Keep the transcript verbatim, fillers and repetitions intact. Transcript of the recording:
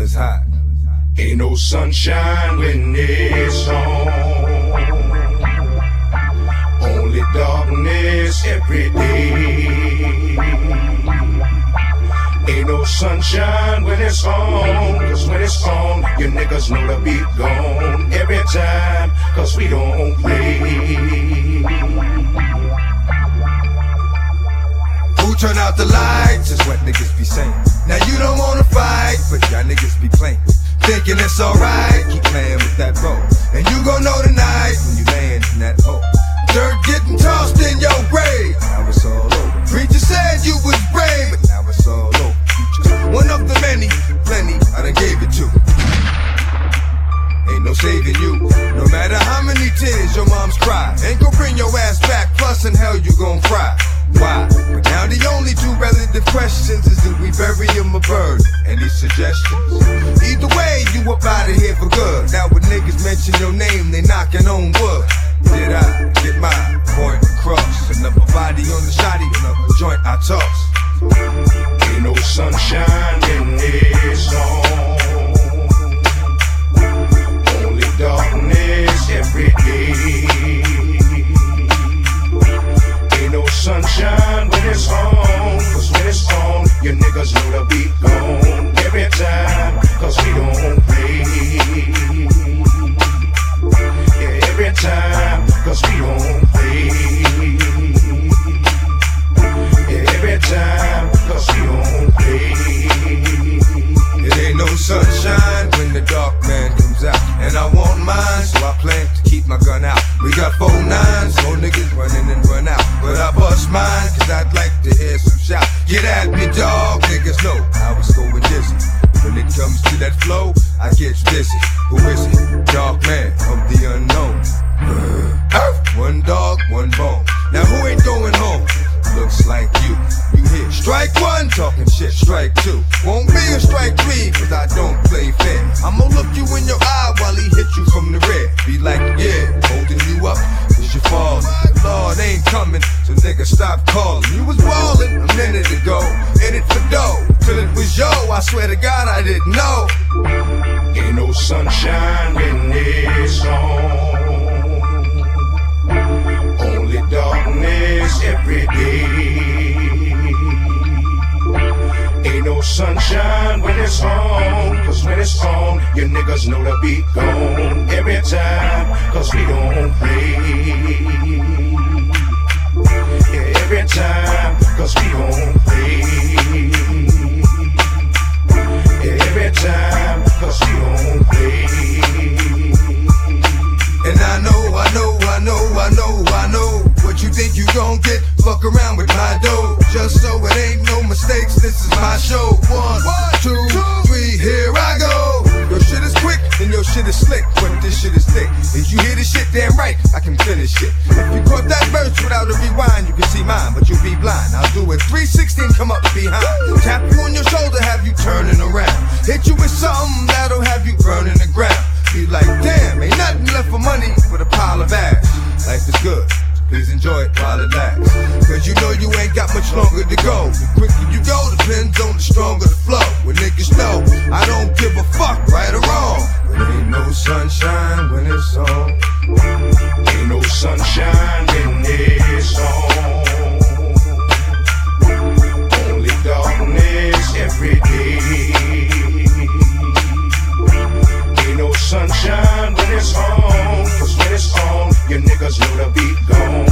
it's hot. Ain't no sunshine when it's on. Only darkness every day. Ain't no sunshine when it's on, cause when it's on, you niggas know the beat gone every time, cause we don't play. Who turn out the lights is what niggas be saying. Now you don't wanna fight, but y'all niggas be playing. Thinking it's alright, keep playing with that role. And you gon' know tonight when you land in that hole. Dirt getting tossed in your grave, now it's all over. Preacher said you was brave, but now it's all over. One of the many, plenty, I done gave it to. Ain't no saving you, no matter how many tears your moms cry. Ain't gon' bring your ass back, plus in hell you gon' cry. Why? But now the only two relative questions is do we bury him or burn? Any suggestions? Either way, you up out of here for good. Now when niggas mention your name, they knocking on wood. Did I get my point across? Another body on the shotty, another joint I toss. Ain't no sunshine when it's on. Only darkness every day. Ain't no sunshine when it's on, cause when it's on, you niggas know the beat gone every time, cause we don't play. Yeah, every time, cause we don't play. Yeah, every time, cause we don't play. It ain't no sunshine when the dark man comes out. And I want mine, so I plan to keep my gun out. We got four nines, four niggas running and run out. But I bust mine, cause I'd like to hear some shout. Get at me, dog, niggas know I was going dizzy. When it comes to that flow, I get busy. Who is it? Dark man of the unknown. One dog, one bone. Now who ain't going home? Looks like you. You hit strike one, talking shit, strike two. Won't be a strike three, cause I don't play fair. I'ma look you in your eye while he hit you from the rear. Be like, yeah, holding you up, cause you fall. Lord ain't coming, so nigga stop calling. You was ballin' a minute ago, in it for dough. Till it was yo, I swear to God I didn't know. Ain't no sunshine when it's on. Only darkness every day. Ain't no sunshine when it's on, cause when it's on, you niggas know the beat gone every time, cause we don't play. Yeah, every time, cause we don't play. Yeah, every time, cause we don't play. And I know, I know, I know, I know, I know what you think you gon' get, fuck around with my dough. Just so it ain't no mistakes, this is my show. One, two, three, here I go. Your shit is quick, and your shit is slick, but this shit is thick. If you hear this shit damn right, I can finish it. If you caught that verse without a rewind, you can see mine, but you'll be blind. I'll do it three sixty and come up behind. Tap you on your shoulder, have you turning around. Hit you with something that'll have you burning the ground. Be like, damn, ain't nothing left for money but a pile of ash. Life is good, so please enjoy it while it lasts. Cause you know you ain't got much longer to go. The quicker you go, depends on the stronger the flow. When niggas know, I don't give a fuck, right or wrong. There ain't no sunshine when it's on. Ain't no sunshine when it's on. Only darkness every day. Ain't no sunshine when it's on, cause when it's on, you niggas know the beat gone